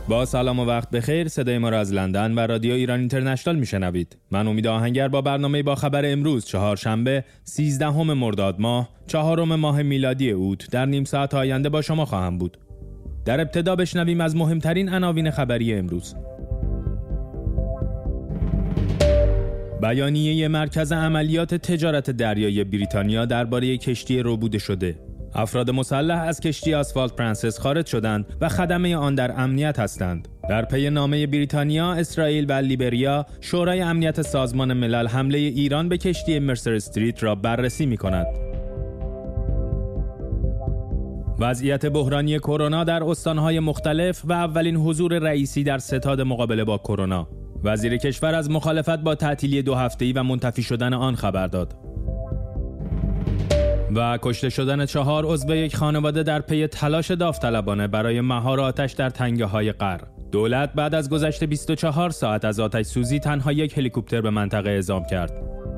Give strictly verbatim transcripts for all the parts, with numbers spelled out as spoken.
با سلام و وقت بخیر، صدای ما را از لندن و رادیو ایران اینترنشنال میشنوید. من امید آهنگر با برنامه با خبر امروز چهارشنبه سیزدهم مرداد ماه چهارم ماه میلادی اوت در نیم ساعت آینده با شما خواهم بود. در ابتدا بشنویم از مهمترین عناوین خبری امروز. بیانیه مرکز عملیات تجارت دریایی بریتانیا درباره کشتی ربوده شده. افراد مسلح از کشتی آسفالت پرنسس خارج شدند و خدمه آن در امنیت هستند. در پی نامه بریتانیا، اسرائیل و لیبریا، شورای امنیت سازمان ملل حمله ایران به کشتی مرسر استریت را بررسی می‌کند. وضعیت بحرانی کرونا در استان‌های مختلف و اولین حضور رئیسی در ستاد مقابله با کرونا. وزیر کشور از مخالفت با تعطیلی دو هفته‌ای و منتفی شدن آن خبر داد. و کشته شدن چهار عضو یک خانواده در پی تلاش داوطلبانه برای مهار آتش در تنگه‌های غر. دولت بعد از گذشت بیست و چهار ساعت از آتش سوزی تنها یک هلیکوپتر به منطقه اعزام کرد.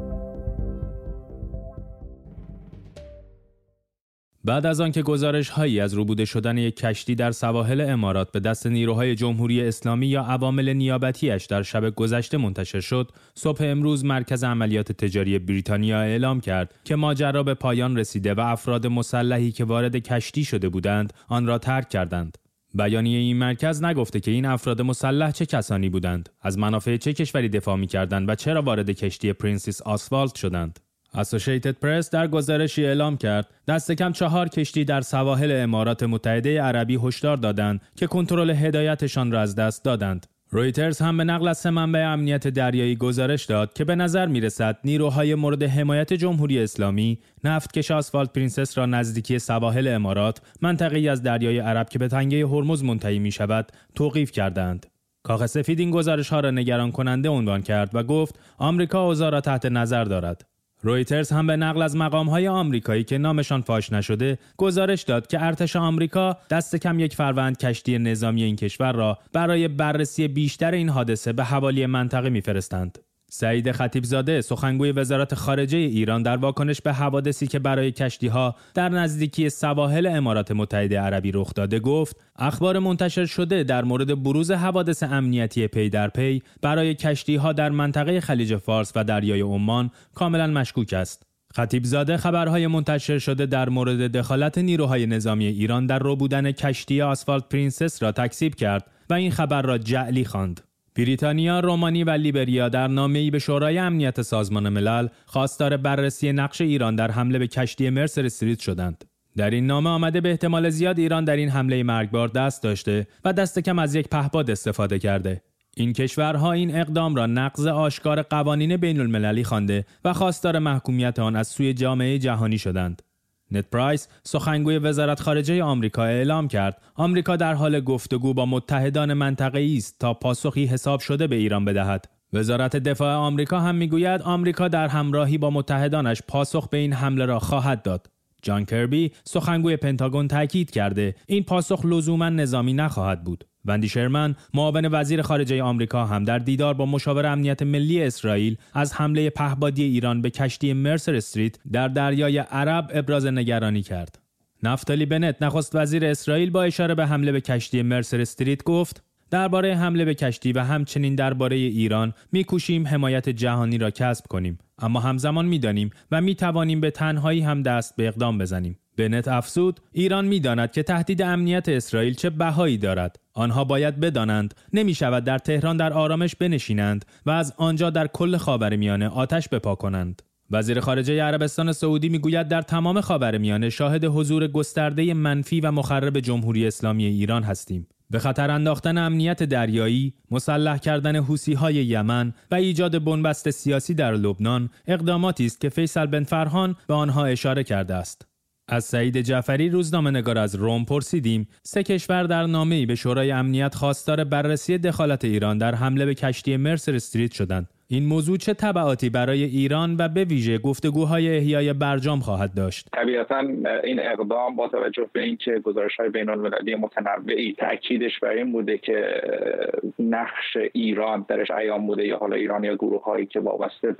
بعد از آنکه گزارش‌هایی از ربوده شدن یک کشتی در سواحل امارات به دست نیروهای جمهوری اسلامی یا عوامل نیابتی‌اش در شب گذشته منتشر شد، صبح امروز مرکز عملیات تجاری بریتانیا اعلام کرد که ماجرا به پایان رسیده و افراد مسلحی که وارد کشتی شده بودند، آن را ترک کردند. بیانیه این مرکز نگفته که این افراد مسلح چه کسانی بودند، از منافع چه کشوری دفاع می‌کردند و چرا وارد کشتی پرنسس آسفالت شدند. اسوسییتد پرس در گزارشی اعلام کرد دست کم چهار کشتی در سواحل امارات متحده عربی هشدار دادند که کنترل هدایتشان را از دست دادند. رویترز هم به نقل از سه منبع امنیت دریایی گزارش داد که به نظر می‌رسد نیروهای مورد حمایت جمهوری اسلامی نفتکش آسفالت پرنسس را نزدیکی سواحل امارات، منطقه‌ای از دریای عرب که به تنگه هرمز منتهی می‌شود، توقیف کردند. کاخ سفید این گزارش‌ها را نگران کننده عنوان کرد و گفت آمریکا اوضاع را تحت نظر دارد. رویترز هم به نقل از مقام‌های آمریکایی که نامشان فاش نشده گزارش داد که ارتش آمریکا دست کم یک فروند کشتی نظامی این کشور را برای بررسی بیشتر این حادثه به حوالی منطقه می‌فرستند. سعید خطیبزاده، سخنگوی وزارت خارجه ایران، در واکنش به حوادثی که برای کشتی‌ها در نزدیکی سواحل امارات متحده عربی رخ داده گفت: اخبار منتشر شده در مورد بروز حوادث امنیتی پی در پی برای کشتی‌ها در منطقه خلیج فارس و دریای عمان کاملاً مشکوک است. خطیبزاده خبرهای منتشر شده در مورد دخالت نیروهای نظامی ایران در ربودن کشتی آسفالت پرنسس را تکذیب کرد و این خبر را جعلی خواند. بریتانیا، رومانی و لیبریا در نامه‌ای به شورای امنیت سازمان ملل خواستار بررسی نقش ایران در حمله به کشتی مرسر استریت شدند. در این نامه آمده به احتمال زیاد ایران در این حمله مرگبار دست داشته و دست کم از یک پهپاد استفاده کرده. این کشورها این اقدام را نقض آشکار قوانین بین المللی خوانده و خواستار محکومیت آن از سوی جامعه جهانی شدند. نت پرایس، سخنگوی وزارت خارجه آمریکا، اعلام کرد آمریکا در حال گفتگو با متحدان منطقه‌ای است تا پاسخی حساب شده به ایران بدهد. وزارت دفاع آمریکا هم میگوید آمریکا در همراهی با متحدانش پاسخ به این حمله را خواهد داد. جان کربی، سخنگوی پنتاگون، تاکید کرده این پاسخ لزوما نظامی نخواهد بود. وندی شرمن، معاون وزیر خارجه آمریکا، هم در دیدار با مشاور امنیت ملی اسرائیل از حمله پهپادی ایران به کشتی مرسر استریت در دریای عرب ابراز نگرانی کرد. نفتالی بنت، نخست وزیر اسرائیل، با اشاره به حمله به کشتی مرسر استریت گفت: درباره حمله به کشتی و همچنین درباره ایران می‌کوشیم حمایت جهانی را کسب کنیم، اما همزمان می‌دانیم و می‌توانیم به تنهایی هم دست به اقدام بزنیم. بنت افزود: ایران می‌داند که تهدید امنیت اسرائیل چه بهایی دارد. آنها باید بدانند نمی‌شود در تهران در آرامش بنشینند و از آنجا در کل خاورمیانه آتش بپا کنند. وزیر خارجه عربستان سعودی میگوید در تمام خاورمیانه شاهد حضور گسترده منفی و مخرب جمهوری اسلامی ایران هستیم. به خطر انداختن امنیت دریایی، مسلح کردن حوثی‌های یمن و ایجاد بنبست سیاسی در لبنان اقداماتی است که فیصل بن فرهان به آنها اشاره کرده است. از سعید جعفری، روزنامه‌نگار از روم، پرسیدیم سه کشور در نامه‌ای به شورای امنیت خواستار بررسی دخالت ایران در حمله به کشتی مرسر استریت شدند. این موضوع چه تبعاتی برای ایران و به ویژه گفتگوهای احیای برجام خواهد داشت؟ طبیعتاً این اقدام با توجه به اینکه گزارش‌های بین‌المللی متنوعی تاکیدش بر این بوده که نقش ایران درش عیان بوده، یا حالا ایران یا گروه‌هایی که وابسته به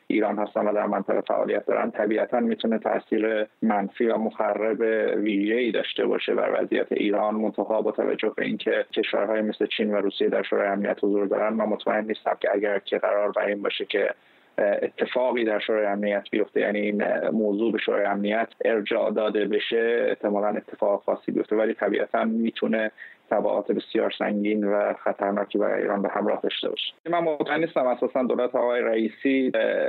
ایران هستن و در منطقه فعالیت دارن طبیعتاً میتونه تاثیر منفی و مخرب ویژه‌ای داشته باشه بر وضعیت ایران. منتها با توجه به اینکه کشورهای مثل چین و روسیه در شورای امنیت حضور دارن، من مطمئن نیستم که اگر که قرار بر این باشه که اتفاقی در شورای امنیت بیفته، یعنی این موضوع به شورای امنیت ارجاع داده بشه، احتمالاً اتفاق خاصی بیفته، ولی طبیعتاً میتونه تبعات بسیار سنگین و خطرناکی برای ایران به همراه داشته باشه. من مطمئن نیستم اساساً دولت آقای رئیسی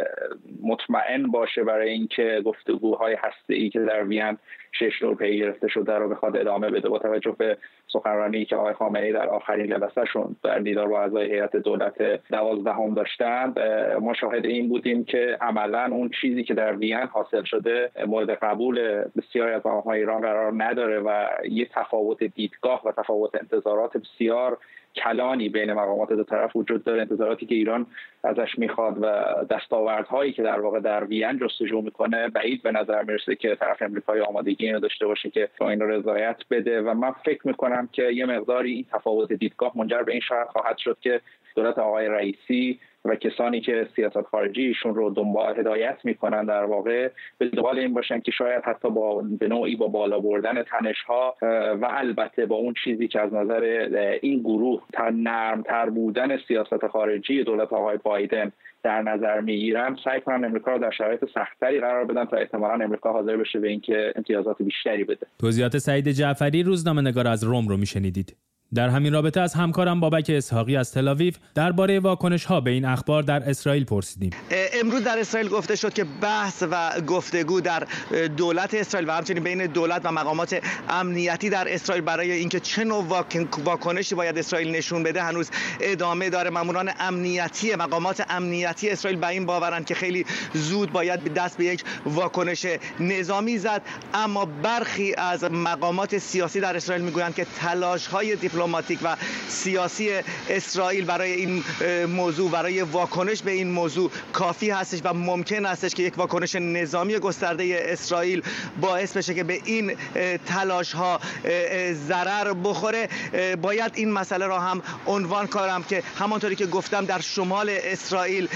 مطمئن باشه برای اینکه گفتگوهای هسته‌ای که در وین شش نور پی گرفته شده رو بخواد ادامه بده، با توجه به سخنرانی که آقای خامنه‌ای در آخرین جلسه‌شون در دیدار با اعضای هیئت دولت دوازدهم داشتند، ما شاهد این بودیم که عملاً اون چیزی که در وین حاصل شده مورد قبول بسیاری از مقام‌های ایران قرار نداره و یه تفاوت دیدگاه و تفاوت انتظارات بسیار کلانی بین مقامات دو طرف وجود داره. انتظاراتی که ایران ازش میخواد و دستاوردهایی که در واقع در وین جستجو میکنه بعید به نظر میرسه که طرف امریکایی آمادگی اینو داشته باشه که با این رضایت بده و من فکر میکنم که یه مقداری این تفاوت دیدگاه منجر به این شاید خواهد شد که دولت آقای رئیسی و کسانی که سیاست خارجی ایشون رو دنبال هدایت میکنن در واقع به دنبال این باشن که شاید حتی با به نوعی با بالا بردن تنش‌ها و البته با اون چیزی که از نظر این گروه نرم‌تر بودن سیاست خارجی دولت آقای بایدن در نظر میگیرن، سعی کنن امریکا رو در شرایط سخت‌تری قرار بدن تا احتمالاً امریکا حاضر بشه به اینکه امتیازات بیشتری بده. توضیحات سعید جعفری، روزنامه‌نگار از روم رو میشنیدید. در همین رابطه از همکارم بابک اسحاقی از تل‌آویو درباره واکنش‌ها به این اخبار در اسرائیل پرسیدیم. امروز در اسرائیل گفته شد که بحث و گفتگو در دولت اسرائیل و همچنین بین دولت و مقامات امنیتی در اسرائیل برای اینکه چه نوع واکنشی باید اسرائیل نشون بده هنوز ادامه داره. ماموران امنیتی مقامات امنیتی اسرائیل به این باورند که خیلی زود باید دست به یک واکنش نظامی زد، اما برخی از مقامات سیاسی در اسرائیل میگویند که تلاش‌های دیپلماتیک و سیاسی اسرائیل برای این موضوع، برای واکنش به این موضوع کافی هستش و ممکن هستش که یک واکنش نظامی گسترده اسرائیل باعث بشه که به این تلاش ها ضرر بخوره. باید این مسئله را هم عنوان کنم که همانطوری که گفتم در شمال اسرائیل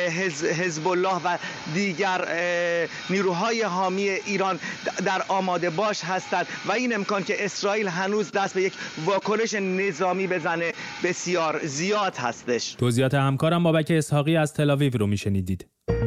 حزب الله و دیگر نیروهای حامی ایران در آماده باش هستند و این امکان که اسرائیل هنوز دست به یک واکنش نظامی بزنه بسیار زیاد هستش. توضیحات همکارم بابک اسحاقی از تل‌آویو رو میشنیدید.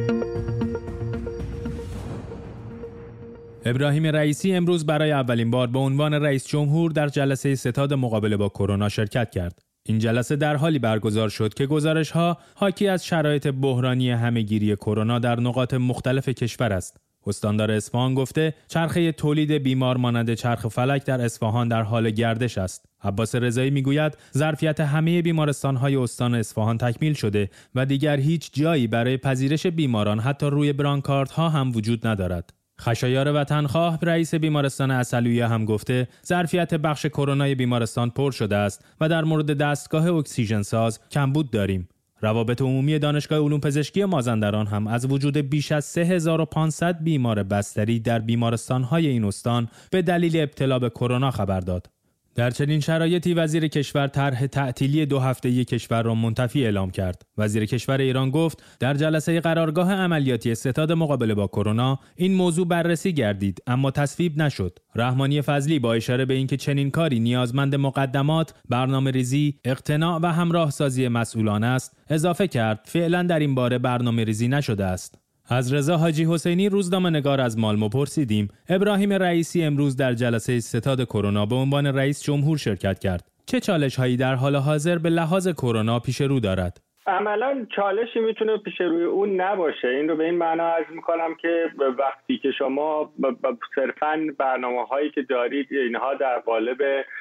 ابراهیم رئیسی امروز برای اولین بار به عنوان رئیس جمهور در جلسه ستاد مقابله با کرونا شرکت کرد. این جلسه در حالی برگزار شد که گزارش‌ها حاکی از شرایط بحرانی همه‌گیری کرونا در نقاط مختلف کشور است. استاندار اصفهان گفته چرخه تولید بیمار مانند چرخ فلک در اصفهان در حال گردش است. عباس رضایی میگوید ظرفیت همه بیمارستان‌های استان اصفهان تکمیل شده و دیگر هیچ جایی برای پذیرش بیماران حتی روی برانکاردها هم وجود ندارد. خشایار وطنخواه رئیس بیمارستان عسلویه هم گفته ظرفیت بخش کرونای بیمارستان پر شده است و در مورد دستگاه اکسیژن ساز کمبود داریم. روابط عمومی دانشگاه علوم پزشکی مازندران هم از وجود بیش از سه هزار و پانصد بیمار بستری در بیمارستان‌های این استان به دلیل ابتلا به کرونا خبر داد. در چنین شرایطی وزیر کشور طرح تعطیلی دو هفته‌ای کشور را منتفی اعلام کرد. وزیر کشور ایران گفت در جلسه قرارگاه عملیاتی ستاد مقابله با کرونا این موضوع بررسی گردید اما تصویب نشد. رحمانی فضلی با اشاره به اینکه چنین کاری نیازمند مقدمات، برنامه‌ریزی، اقتناع و همراهسازی مسئولان است، اضافه کرد فعلا در این باره برنامه‌ریزی نشده است. از رضا حاجی حسینی روزنامه‌نگار از مالمو پرسیدیم ابراهیم رئیسی امروز در جلسه ستاد کرونا به عنوان رئیس جمهور شرکت کرد. چه چالش‌هایی در حال حاضر به لحاظ کرونا پیش رو دارد؟ عملاً چالشی میتونه پیش روی اون نباشه. این رو به این معنا عرض میکنم که وقتی که شما صرفاً برنامه‌هایی که دارید اینها در قالب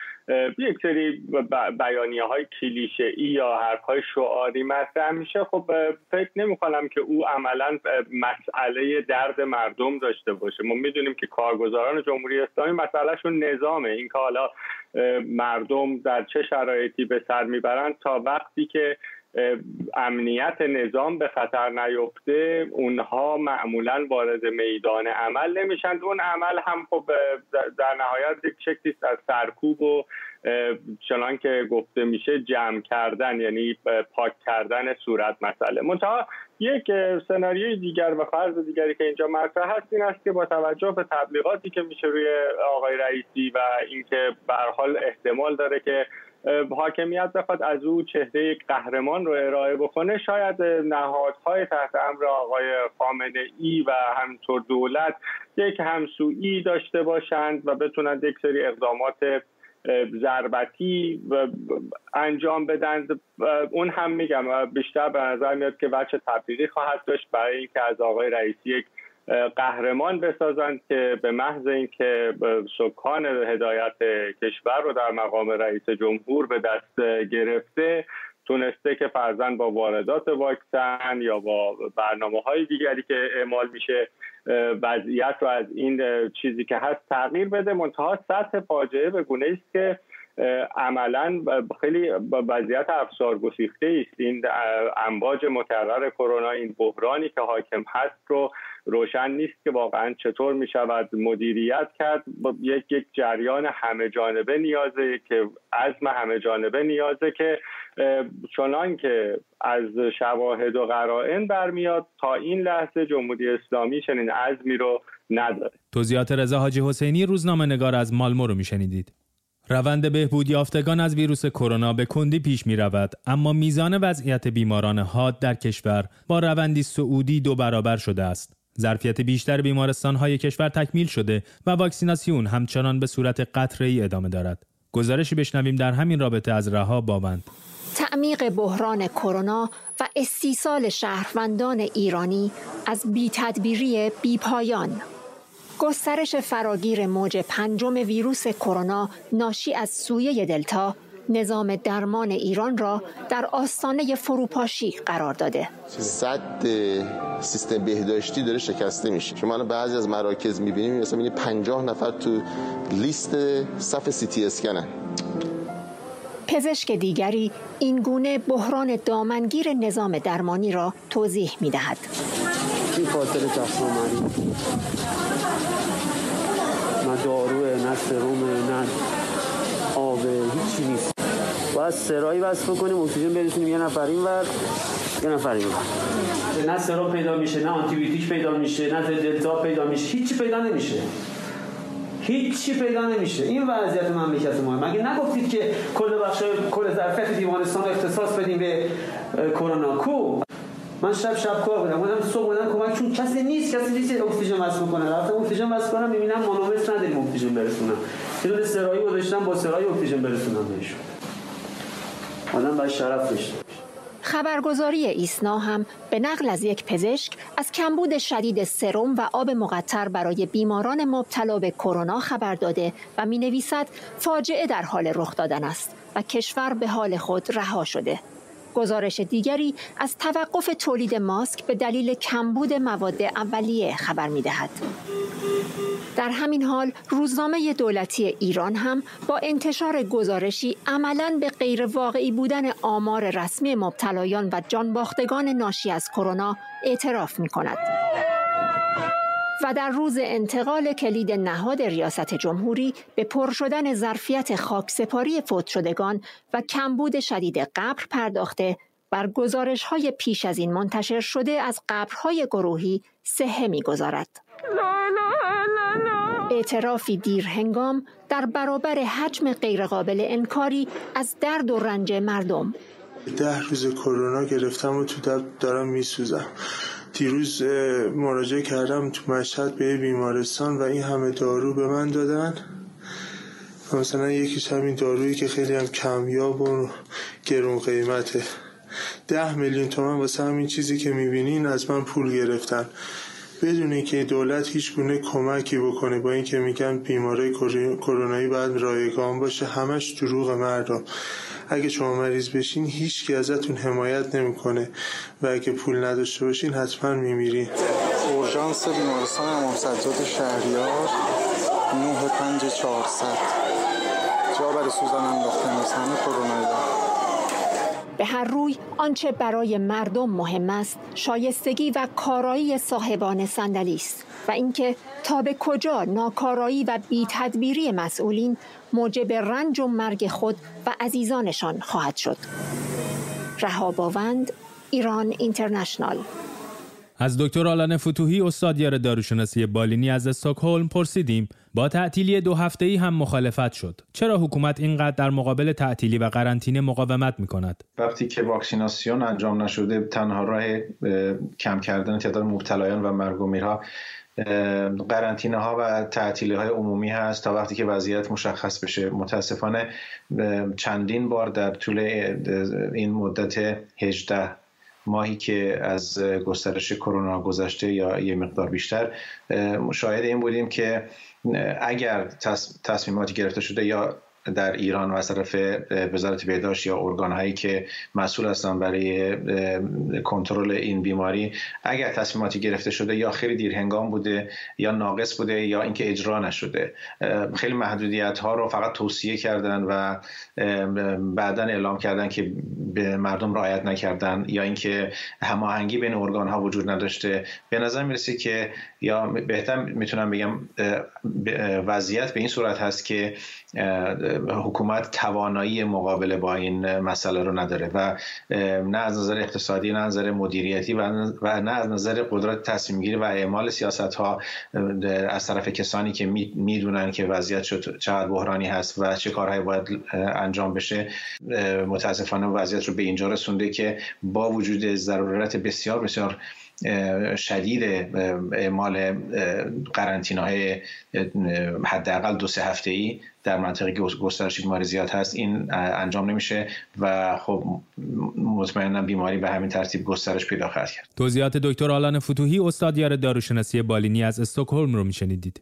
یک سری بیانیه های کلیشه‌ای یا حرف های شعاری مطرح میشه، خب فکر نمی کنم که او عملا مسئله درد مردم داشته باشه. ما میدونیم که کارگزاران جمهوری اسلامی مسئلهشون نظامه، این که حالا مردم در چه شرایطی به سر میبرن تا وقتی که امنیت نظام به خطر نیفته اونها معمولا وارد میدان عمل نمیشن. اون عمل هم خب در نهایت یک شکلی از سرکوب و چنان که گفته میشه جمع کردن، یعنی پاک کردن صورت مسئله. منتها یک سناریوی دیگر و فرض دیگری که اینجا مطرح هست این است که با توجه به تبلیغاتی که میشه روی آقای رئیسی و اینکه به هر حال احتمال داره که حاکمیت بخواد از او چهره قهرمان رو ارائه بکنه، شاید نهادهای تحت امر آقای خامنه‌ای و همینطور دولت یک همسویی داشته باشند و بتونند یک سری اقدامات ضربتی انجام بدن. اون هم میگم بیشتر به نظر میاد که وجه تبلیغی خواهد داشت برای اینکه از آقای رئیسی یک قهرمان بسازند که به محض اینکه سکان هدایت کشور رو در مقام رئیس جمهور به دست گرفته، تونسته که فرضاً با واردات واکسن یا با برنامه‌های دیگری که اعمال میشه وضعیت رو از این چیزی که هست تغییر بده. منتها سطح فاجعه به گونه است که عملاً خیلی وضعیت افسار گسیخته است. این امواج مکرر کرونا، این بحرانی که حاکم هست رو روشن نیست که واقعاً چطور می شود مدیریت کرد. یک یک جریان همه جانبه نیازه که عزم همه جانبه نیازه که چنان که از شواهد و قرائن برمیاد تا این لحظه جمهوری اسلامی چنین عزمی رو نداره. توضیحات رضا حاجی حسینی، روزنامه‌نگار از مالمو رو میشنیدید. روند بهبود یافتگان از ویروس کرونا به کندی پیش می رود، اما میزان وضعیت بیماران حاد در کشور با روندی صعودی دو برابر شده است. ظرفیت بیشتر بیمارستان‌های کشور تکمیل شده و واکسیناسیون همچنان به صورت قطره‌ای ادامه دارد. گزارشی بشنویم در همین رابطه از رها باوند. تعمیق بحران کرونا و استیصال شهروندان ایرانی از بی‌تدبیری بی‌پایان. گسترش فراگیر موج پنجم ویروس کرونا ناشی از سویه دلتا نظام درمان ایران را در آستانه فروپاشی قرار داده. صد سیستم بهداشتی داره شکسته میشه. شما الان بعضی از مراکز میبینیم مثلا میبینید پنجاه نفر تو لیست صف سی تی اسکنن. پزشک دیگری این گونه بحران دامنگیر نظام درمانی را توضیح میدهد. این فاصله جسمانی نه داروه، نه سرومه، نه آبه، هیچی نیست. باید سرایی وصل بکنیم، اکسیژن برسونیم یه نفر اینور یه نفر اینور. نه سرم پیدا میشه، نه آنتی بیوتیک پیدا میشه، نه دلتا پیدا میشه، هیچی پیدا نمیشه. هیچی پیدا نمیشه. این وضعیت مملکت ما. مگه نگفتید که کل بخش کل ظرفیت بیمارستان رو اختصاص بدیم به کرونا؟ کو من شب شب کار بودم، بودم صبح بودم کمک چون کسی نیست، کسی نیست اکسیژن وصل کنه. رفتم اکسیژن وصل کنم، میبینم مانومتر نداریم اکسیژن برسونم. یه دونه سرایی گذاشتم با سرایی اکسیژن برسونم بهشون. آدم باید شرف داشته. خبرگزاری ایسنا هم به نقل از یک پزشک از کمبود شدید سرم و آب مقطر برای بیماران مبتلا به کرونا خبر داده و می‌نویسد فاجعه در حال رخ دادن است و کشور به حال خود رها شده. گزارش دیگری از توقف تولید ماسک به دلیل کمبود مواد اولیه خبر می‌دهد. در همین حال روزنامه دولتی ایران هم با انتشار گزارشی عملاً به غیر واقعی بودن آمار رسمی مبتلایان و جانباختگان ناشی از کرونا اعتراف می‌کند. و در روز انتقال کلید نهاد ریاست جمهوری به پر شدن ظرفیت خاکسپاری فوت شدگان و کمبود شدید قبر پرداخته، بر گزارش‌های پیش از این منتشر شده از قبرهای گروهی صحه می‌گذارد. اعترافی دیر هنگام در برابر حجم غیرقابل انکاری از درد و رنج مردم. ده روز کرونا گرفتم و تو دب دارم میسوزم. دیروز مراجعه کردم تو مشهد به بیمارستان و این همه دارو به من دادن. مثلا یکیش همین دارویی که خیلی هم کمیاب و گرون قیمته. ده میلیون تومان واسه همین چیزی که میبینین از من پول گرفتن. بدون اینکه دولت هیچ گونه کمکی بکنه، با اینکه میگن بیماری کرونایی باید رایگان باشه، همش دروغ مردم. اگه شما مریض بشین هیچ کی ازتون حمایت نمیکنه و اگه پول نداشته باشین حتما میمیرین. اورژانس بیمارستان امام سجاد شهریار نه پنج چهارصد جا برای سوزن انداختن از همه کرونایی دارم. به هر روی آنچه برای مردم مهم است شایستگی و کارایی صاحبان صندلی است و اینکه تا به کجا ناکارایی و بی‌تدبیری مسئولین موجب رنج و مرگ خود و عزیزانشان خواهد شد. رهاباوند، ایران اینترنشنال. از دکتر آلان فتوحی استادیار داروشناسی بالینی از استکهلم پرسیدیم با تعطیلی دو هفته‌ای هم مخالفت شد. چرا حکومت اینقدر در مقابل تعطیلی و قرنطینه مقاومت می‌کند؟ وقتی که واکسیناسیون انجام نشده تنها راه کم کردن تعداد مبتلایان و مرگ و میرها قرنطینه ها و تعطیلی های عمومی هست تا وقتی که وضعیت مشخص بشه. متاسفانه چندین بار در طول این مدت هجده ماهی که از گسترش کرونا گذشته یا یه مقدار بیشتر شاهد این بودیم که اگر تصمیماتی گرفته شده یا در ایران و از طرف وزارت بهداشت یا ارگان‌هایی که مسئول هستن برای کنترل این بیماری، اگر تصمیماتی گرفته شده یا خیلی دیر هنگام بوده یا ناقص بوده یا اینکه اجرا نشده. خیلی محدودیت‌ها رو فقط توصیه کردن و بعداً اعلام کردن که به مردم رعایت نکردن یا اینکه هماهنگی بین ارگان‌ها وجود نداشته. به نظر میرسه که یا بهتر میتونم بگم وضعیت به این صورت هست که حکومت توانایی مقابله با این مسئله رو نداره و نه از نظر اقتصادی، نه از نظر مدیریتی و نه از نظر قدرت تصمیم گیری و اعمال سیاست ها از طرف کسانی که میدونن که وضعیت چقدر بحرانی هست و چه کارهایی باید انجام بشه. متاسفانه وضعیت رو به اینجا رسونده که با وجود ضرورت بسیار بسیار شدید اعمال قرنطینه‌های حداقل دو سه هفته‌ای در منطقه گسترش بیماری زیاد هست این انجام نمیشه و خب مطمئنا بیماری به همین ترتیب گسترش پیدا خواهد کرد. توضیحات دکتر آلان فتوحی استادیار داروشناسی بالینی از استکهلم رو میشنیدید.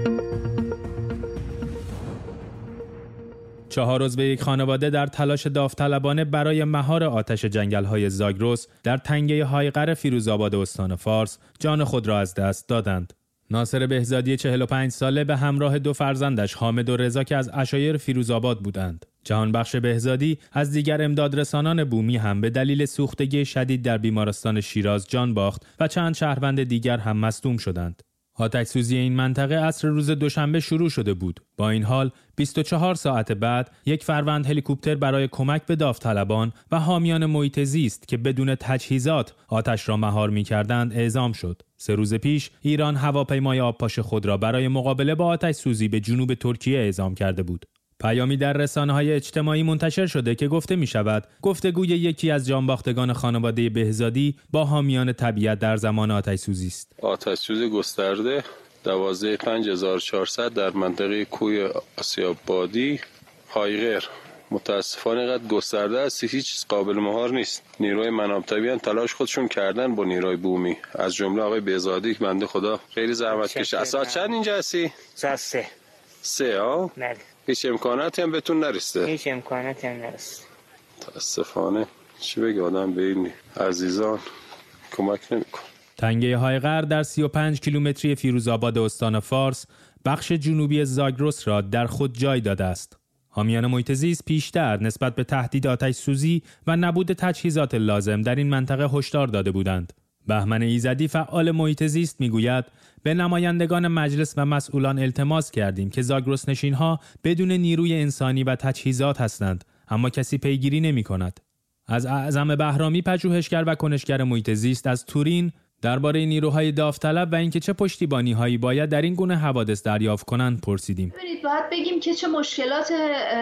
چهار عضو یک خانواده در تلاش داوطلبانه برای مهار آتش جنگل‌های زاگرس در تنگه هایغر فیروزآباد استان فارس جان خود را از دست دادند. ناصر بهزادی چهل و پنج ساله به همراه دو فرزندش حامد و رضا که از عشایر فیروزآباد بودند. جهانبخش بهزادی از دیگر امدادرسانان بومی هم به دلیل سوختگی شدید در بیمارستان شیراز جان باخت و چند شهروند دیگر هم مصدوم شدند. آتش سوزی این منطقه عصر روز دوشنبه شروع شده بود. با این حال بیست و چهار ساعت بعد یک فروند هلیکوپتر برای کمک به داوطلبان و حامیان محیط زیست که بدون تجهیزات آتش را مهار می‌کردند اعزام شد. سه روز پیش ایران هواپیمای آبپاش خود را برای مقابله با آتش سوزی به جنوب ترکیه اعزام کرده بود. پیامی در رسانه‌های اجتماعی منتشر شده که گفته می‌شود گفتگوی یکی از جانباختگان خانواده بهزادی با حامیان طبیعت در زمان آتش سوزی است. آتش سوزی گسترده دوازده پنج هزار و چهارصد در منطقه کوی آسیابادی هایغر متاسفانه قد گسترده است، هیچ چیز قابل مهار نیست. نیروی منابع طبیعی تلاش خودشون کردن با نیروی بومی، از جمله آقای بهزادی که بنده خدا خیلی زحمت کشه. اساس چند اینجا هستی؟ سه سه ها؟ بله. هیچ امکاناتی هم بهتون نرسیده؟ هیچ امکاناتی هم نرسید. متاسفانه چی بگه آدم به این عزیزان کمک نمی‌کنه. تنگه هایغر در سی و پنج کیلومتری فیروزآباد استان فارس بخش جنوبی زاگرس را در خود جای داده است. حامیان محیط زیست پیشتر نسبت به تهدید آتش سوزی و نبود تجهیزات لازم در این منطقه هشدار داده بودند. بهمن ایزدی فعال محیط زیست میگوید به نمایندگان مجلس و مسئولان التماس کردیم که زاگرس نشین‌ها بدون نیروی انسانی و تجهیزات هستند، اما کسی پیگیری نمی‌کند. از اعظم بهرامی پژوهشگر و کنشگر محیط زیست از تورین درباره نیروهای داوطلب و اینکه چه پشتیبانی‌هایی باید در این گونه حوادث دریافت کنند پرسیدیم. ببینید باید بگیم که چه مشکلات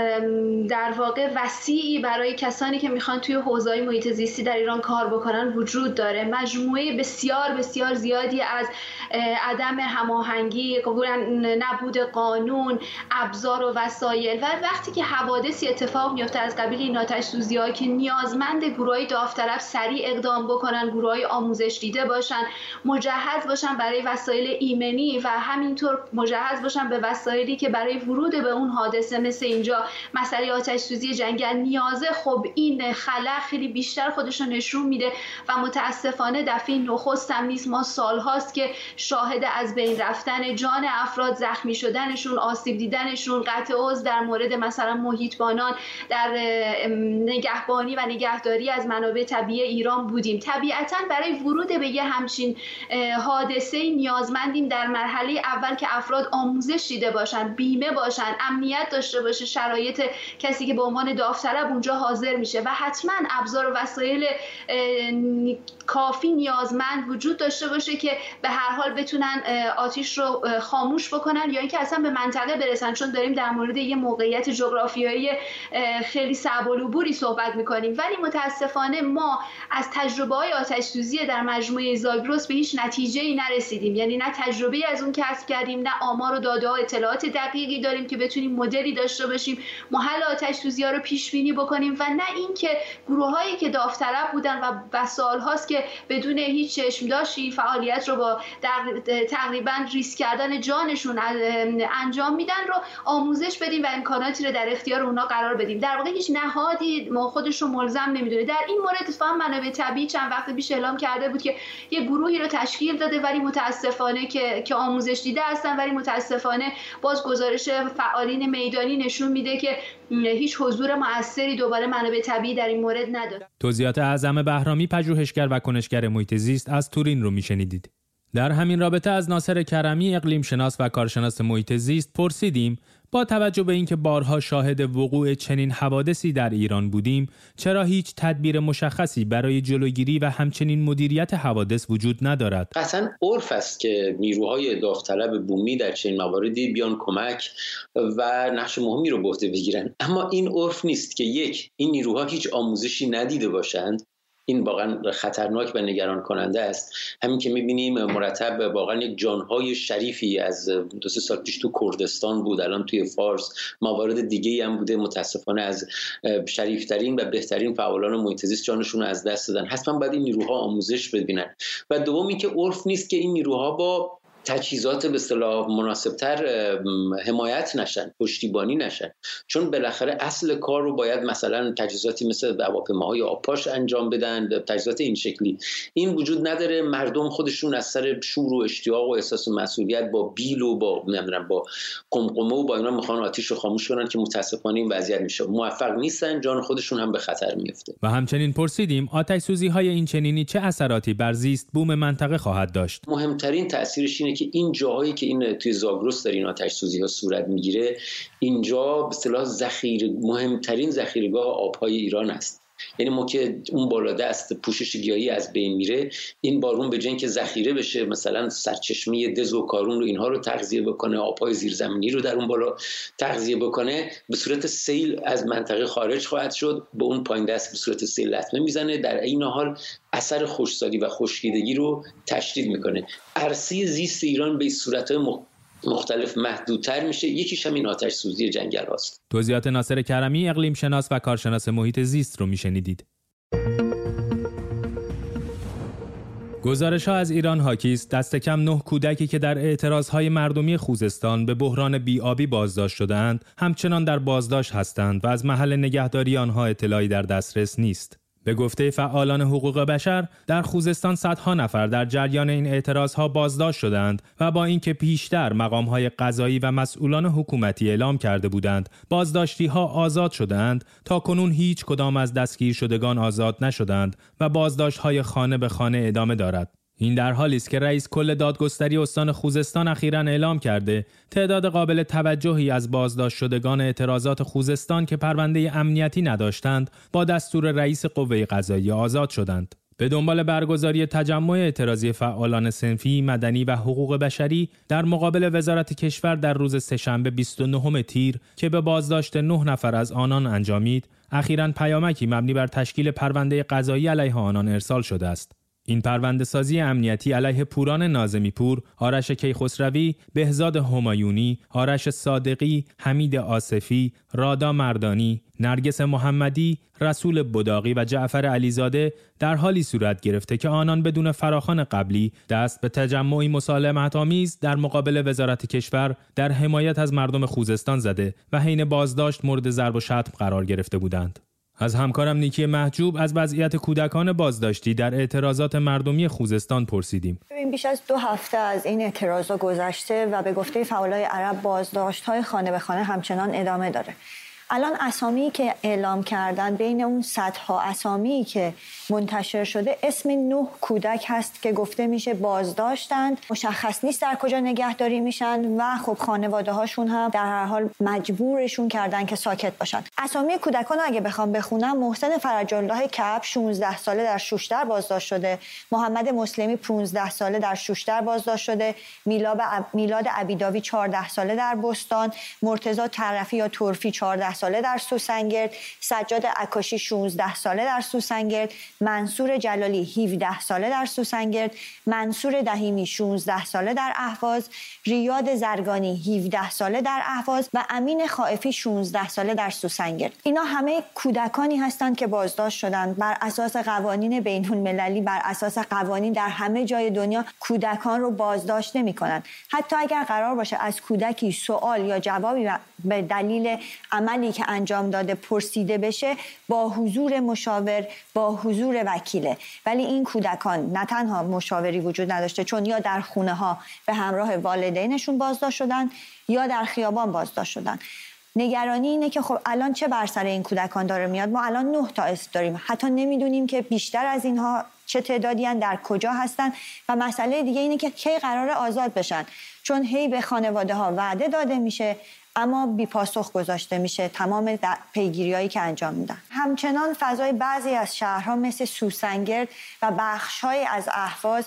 در واقع وسیعی برای کسانی که میخوان توی حوزه‌های محیط زیستی در ایران کار بکنن وجود داره. مجموعه بسیار بسیار زیادی از عدم هماهنگی، نبود قانون، ابزار و وسایل و وقتی که حوادثی اتفاق میفته از قبیل این آتش سوزی‌ها که نیازمند گروهای داوطلب سریع اقدام بکنن، گروهای آموزش دیده باشه باشن، مجهز باشن برای وسایل ایمنی و همینطور مجهز باشن به وسایلی که برای ورود به اون حادثه مثل اینجا مسئله آتش سوزی جنگل نیازه. خب این خلا خیلی بیشتر خودش رو نشون میده و متاسفانه دفعه نخست هم نیست. ما سالهاست که شاهد از بین رفتن جان افراد، زخمی شدنشون، آسیب دیدنشون، قطع عضو در مورد مثلا محیطبانان در نگهبانی و نگهداری از منابع طبیعی ایران بودیم. طبیعتاً برای ورود به یه همچین حادثه نیازمندیم در مرحله اول که افراد آموزش دیده باشن، بیمه باشن، امنیت داشته باشه، شرایط کسی که به عنوان داوطلب اونجا حاضر میشه و حتما ابزار و وسایل کافی نیازمند وجود داشته باشه که به هر حال بتونن آتش رو خاموش بکنن یا اینکه اصلا به منطقه برسن، چون داریم در مورد یه موقعیت جغرافیایی خیلی صعب العبوری صحبت میکنیم. ولی متاسفانه ما از تجربه‌های آتش سوزی در مجموعه زاگرس به هیچ نتیجه‌ای نرسیدیم، یعنی نه تجربه‌ای از اون کسب کردیم، نه آمار و داده‌ها اطلاعات دقیقی داریم که بتونیم مدلی داشته باشیم محل آتش سوزی‌ها رو پیش بینی بکنیم و نه اینکه گروه‌هایی که داوطلب بودن و بس سال‌هاست که بدون هیچ چشم‌داشتی فعالیت رو با تقریباً ریسک کردن جانشون انجام میدن رو آموزش بدیم و امکاناتی رو در اختیار اونها قرار بدیم. در واقع هیچ نهادی ما خودش رو ملزم نمیدونه. در این مورد اتفاقا منابع طبیعی چند وقت پیش اعلام کرده بود که یه گروهی رو تشکیل داده ولی متاسفانه که که آموزش دیده هستن، ولی متاسفانه باز گزارش فعالین میدانی نشون میده که هیچ حضور مؤثری دوباره منابع طبیعی در این مورد نداره. توضیحات اعظم بهرامی، پژوهشگر و کنشگر محیط زیست از تورین رو میشنیدید. در همین رابطه از ناصر کرمی، اقلیم شناس و کارشناس محیط زیست پرسیدیم با توجه به اینکه بارها شاهد وقوع چنین حوادثی در ایران بودیم، چرا هیچ تدبیر مشخصی برای جلوگیری و همچنین مدیریت حوادث وجود ندارد؟ قطعاً عرف است که نیروهای داوطلب بومی در چنین مواردی بیان کمک و نقش مهمی رو به عهده بگیرن، اما این عرف نیست که یک، این نیروها هیچ آموزشی ندیده باشند. این واقعا خطرناک و نگران کننده است. همین که می‌بینیم مرتب واقعا یک جانهای شریفی از دو سه سال پیش تو کردستان بود، الان توی فارس، موارد دیگه‌ای هم بوده متاسفانه از شریفترین و بهترین فعالان محیط زیست جانشون رو از دست دادن. حتما باید این نیروها آموزش ببینن. و دوم اینکه عرف نیست که این نیروها با تجهیزات به اصطلاح مناسبتر حمایت نشن، پشتیبانی نشن، چون بالاخره اصل کار رو باید مثلا تجهیزاتی مثل هواپیماهای آبپاش انجام بدن، تجهیزات این شکلی. این وجود نداره. مردم خودشون از سر شور و اشتیاق و احساس مسئولیت با بیل و با نمیدونم با قمقمه و با اینا میخوان آتش رو خاموش کنن که متاسفانه این وضعیت میشه، موفق نیستن، جان خودشون هم به خطر میفته. و همچنین پرسیدیم آتش سوزی های این چنینی چه اثراتی بر زیست بوم منطقه خواهد داشت؟ مهمترین تأثیرش اینه که این جاهایی که این توی زاگرس در این آتش سوزی ها صورت میگیره، اینجا به اصطلاح ذخیره مهمترین ذخیره‌گاه آبهای ایران است. یعنی ما که اون بالا دست پوشش گیاهی از بین میره، این بارون به جای اینکه ذخیره بشه مثلا سرچشمه دز و کارون رو اینها رو تغذیه بکنه، آبهای زیرزمینی رو در اون بالا تغذیه بکنه، به صورت سیل از منطقه خارج خواهد شد، به اون پایین دست به صورت سیل لطمه میزنه، در این حال اثر خشکسالی و خشکیدگی رو تشدید میکنه. عرصه زیست ایران به صورت‌های مختلف محدودتر میشه. یکیش همین آتش سوزی جنگل هاست. توضیحات ناصر کرمی، اقلیم شناس و کارشناس محیط زیست رو میشنیدید. گزارش ها از ایران حاکی است دست کم نه کودکی که در اعتراضهای مردمی خوزستان به بحران بی‌آبی بازداشت شدند همچنان در بازداشت هستند و از محل نگهداری آنها اطلاعی در دسترس نیست. به گفته فعالان حقوق بشر، در خوزستان صدها نفر در جریان این اعتراضها بازداشت شدند و با اینکه پیشتر مقامهای قضایی و مسئولان حکومتی اعلام کرده بودند بازداشتی‌ها آزاد شدند، تا کنون هیچ کدام از دستگیر شدگان آزاد نشدند و بازداشت‌های خانه به خانه ادامه دارد. این در حالی است که رئیس کل دادگستری استان خوزستان اخیراً اعلام کرده تعداد قابل توجهی از بازداشت شدگان اعتراضات خوزستان که پرونده امنیتی نداشتند با دستور رئیس قوه قضاییه آزاد شدند. به دنبال برگزاری تجمع اعتراضی فعالان صنفی، مدنی و حقوق بشری در مقابل وزارت کشور در روز سه‌شنبه بیست و نهم تیر که به بازداشت نه نفر از آنان انجامید، اخیراً پیامکی مبنی بر تشکیل پرونده قضایی علیه آنان ارسال شده است. این پرونده سازی امنیتی علیه پوران ناظمی پور، آرش کیخسروی، بهزاد همایونی، آرش صادقی، حمید آصفی، رادا مردانی، نرگس محمدی، رسول بداقی و جعفر علیزاده در حالی صورت گرفته که آنان بدون فراخوان قبلی دست به تجمعی مسالمت‌آمیز در مقابل وزارت کشور در حمایت از مردم خوزستان زده و حین بازداشت مورد ضرب و شتم قرار گرفته بودند. از همکارم نیکی محجوب از وضعیت کودکان بازداشتی در اعتراضات مردمی خوزستان پرسیدیم. ببین بیش از دو هفته از این اعتراضات گذشته و به گفته فعالای عرب بازداشت‌های خانه به خانه همچنان ادامه داره. الان اسامی که اعلام کردن بین اون صدها اسامی که منتشر شده اسم نه کودک هست که گفته میشه بازداشتند، مشخص نیست در کجا نگهداری میشن و خب خانواده هاشون هم در هر حال مجبورشون کردن که ساکت باشن. اسامی کودکان اگه بخوام بخونم، محسن فرج الله کعب شانزده ساله در شوشتر بازداشت شده، محمد مسلمی پانزده ساله در شوشتر بازداشت شده، میلاد عبیداوی چهارده ساله در بستان، مرتضی طرفی یا طرفی چهارده ساله در سوسنگرد، سجاد عکاشی شانزده ساله در سوسنگرد، منصور جلالی هفده ساله در سوسنگرد، منصور دهیمی شانزده ساله در اهواز، ریاد زرگانی هفده ساله در اهواز و امین خائفی شانزده ساله در سوسنگرد. اینا همه کودکانی هستند که بازداشت شدند بر اساس قوانین بین المللی، بر اساس قوانین در همه جای دنیا کودکان رو بازداشت نمی‌کنند. حتی اگر قرار باشه از کودکی سوال یا جوابی به دلیل عملی که انجام داده پرسیده بشه، با حضور مشاور، با حضور وکیله. ولی این کودکان نه تنها مشاوری وجود نداشته، چون یا در خونه ها به همراه والدینشون بازداشت شدن یا در خیابان بازداشت شدن. نگرانی اینه که خب الان چه بر سر این کودکان داره میاد؟ ما الان نه تا اسم داریم، حتی نمیدونیم که بیشتر از اینها چه تعدادی هستن، در کجا هستن و مسئله دیگه اینه که کی قرار آزاد بشن، چون هی به خانواده ها وعده داده میشه اما بی پاسخ گذاشته میشه تمام پیگیری‌هایی که انجام میدن. همچنان فضای بعضی از شهرها مثل سوسنگرد و بخش‌های از اهواز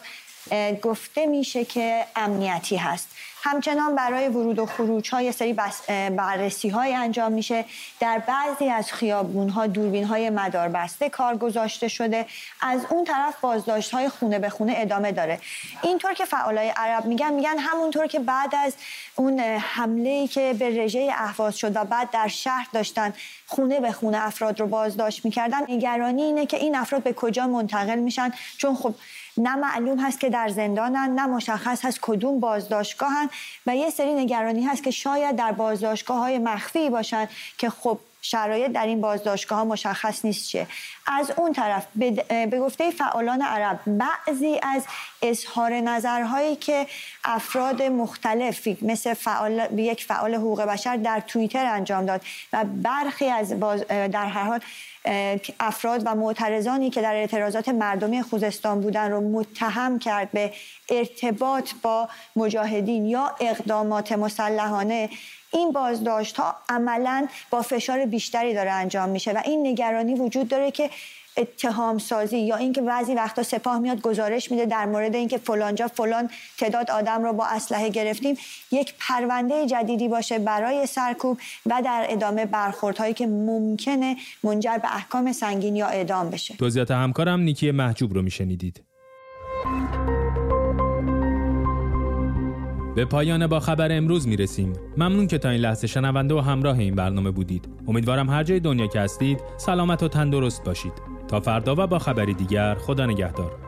گفته میشه که امنیتی هست. همچنان برای ورود و خروج‌ها یه سری بررسی‌های انجام میشه. در بعضی از خیابون‌ها دوربین‌های مداربسته کار گذاشته شده. از اون طرف بازداشت‌های خونه به خونه ادامه داره. اینطور که فعالای عرب میگن میگن همونطور که بعد از اون حمله‌ای که به رژه اهواز شد و بعد در شهر داشتن خونه به خونه افراد رو بازداشت می‌کردن، نگرانی اینه که این افراد به کجا منتقل میشن، چون خب نه معلوم هست که در زندانن، نه مشخص هست کدوم بازداشتگاهن و یه سری نگرانی هست که شاید در بازداشتگاه‌های مخفی باشن که خب شرایط در این بازداشتگاه ها مشخص نیست چیه. از اون طرف به گفته فعالان عرب بعضی از اظهار نظرهایی که افراد مختلف مثل فعال یک فعال حقوق بشر در توییتر انجام داد و برخی از باز در هر حال افراد و معترضانی که در اعتراضات مردمی خوزستان بودن رو متهم کرد به ارتباط با مجاهدین یا اقدامات مسلحانه، این بازداشت ها عملاً با فشار بیشتری داره انجام میشه و این نگرانی وجود داره که اتهام سازی یا اینکه بعضی وقتا سپاه میاد گزارش میده در مورد اینکه فلانجا فلان تعداد آدم رو با اسلحه گرفتیم، یک پرونده جدیدی باشه برای سرکوب و در ادامه برخوردهایی که ممکنه منجر به احکام سنگین یا اعدام بشه. توضیحات همکارم نیکی محجوب رو میشنیدید. به پایان با خبر امروز میرسیم. ممنون که تا این لحظه شنونده و همراه این برنامه بودید. امیدوارم هر جای دنیا که هستید سلامت و تندرست باشید. تا فردا و با خبری دیگر، خدا نگهدار.